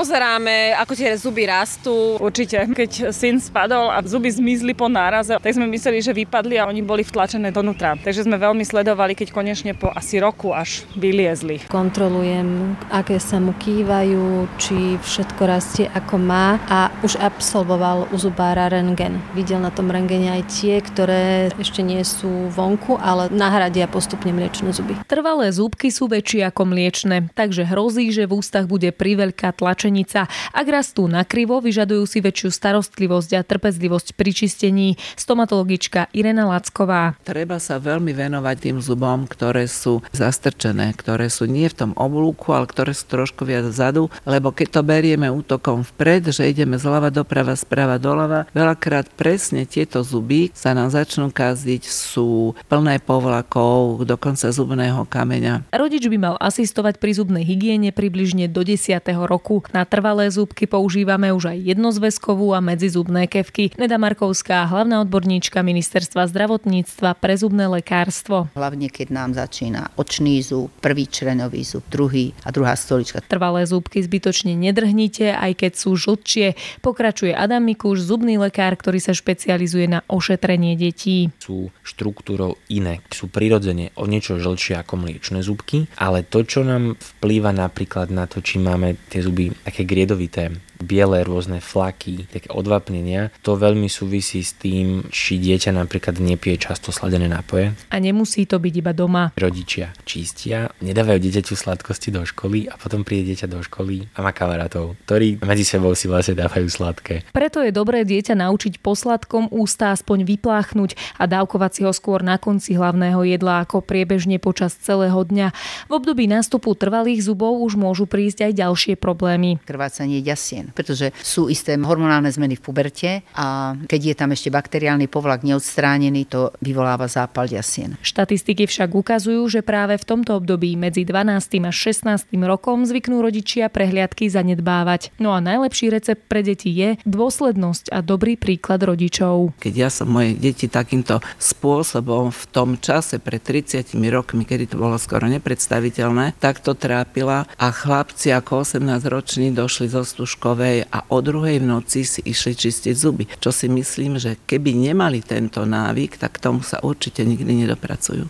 pozeráme, ako tie zuby rastú. Určite, keď syn spadol a zuby zmizli po náraze, tak sme mysleli, že vypadli a oni boli vtlačené donútra. Takže sme veľmi sledovali, keď konečne po asi roku až vyliezli. Kontrolujem, aké sa mu kývajú, či všetko rastie ako má a už absolvoval u zubára rentgen. Videl na tom rentgene aj tie, ktoré ešte nie sú vonku, ale nahradia postupne mliečne zuby. Trvalé zúbky sú väčšie ako mliečne, takže hrozí, že v ústach bude priveľká tlačenica. Ak rastú nakrivo, vyžadujú si väčšiu starostlivosť a trpezlivosť pri čistení. Stomatologička Irena Lacková. Treba sa veľmi venovať tým zubom, ktoré sú zastrčené, ktoré sú nie v tom oblúku, ale ktoré sú trošku viac vzadu, lebo keď to berieme útokom vpred, že ideme zľava doprava, sprava doľava, veľakrát presne tieto zuby sa nám začnú kaziť, sú plné povlakov, dokonca zubného kameňa. Rodič by mal asistovať pri zubnej hygiene približne do 10. roku. Na trvalé zúbky používame už aj jednozväzkovú a medzizubné kefky. Neda Markovská, hlavná odborníčka Ministerstva zdravotníctva pre zubné lekárstvo. Hlavne keď nám začína očný zub, prvý čreňový zub, druhý a druhá stolička. Trvalé zúbky zbytočne nedrhnite, aj keď sú žltšie. Pokračuje Adam Mikuš, zubný lekár, ktorý sa špecializuje na ošetrenie detí. Sú štruktúrou iné, sú prirodzene o niečo žltšie ako mliečne zúbky, ale to, čo nám vplýva napríklad na to, či máme tie zuby také griedovité, biele rôzne flaky, také odvapnenia, to veľmi súvisí s tým, či dieťa napríklad nepije často sladené nápoje. A nemusí to byť iba doma. Rodičia čistia, nedávajú dieťaťu sladkosti do školy a potom príde dieťa do školy a má kamarátov, ktorí medzi sebou si vlastne dávajú sladké. Preto je dobré dieťa naučiť po sladkom ústa aspoň vypláchnuť a dávkovať si ho skôr na konci hlavného jedla ako priebežne počas celého dňa. V období nástupu trvalých zubov už môžu prísť aj ďalšie problémy. Krvácanie ďasien, pretože sú isté hormonálne zmeny v puberte a keď je tam ešte bakteriálny povlak neodstránený, to vyvoláva zápal ďasien. Štatistiky však ukazujú, že práve v tomto období medzi 12. a 16. rokom zvyknú rodičia prehliadky zanedbávať. No a najlepší recept pre deti je dôslednosť a dobrý príklad rodičov. Keď ja som moje deti takýmto spôsobom v tom čase pred 30 rokmi, kedy to bolo skoro nepredstaviteľné, tak to trápila a chlapci ako 18-roční došli zo Stužkovej a o 2:00 v noci si išli čistiť zuby. Čo si myslím, že keby nemali tento návyk, tak tomu sa určite nikdy nedopracujú.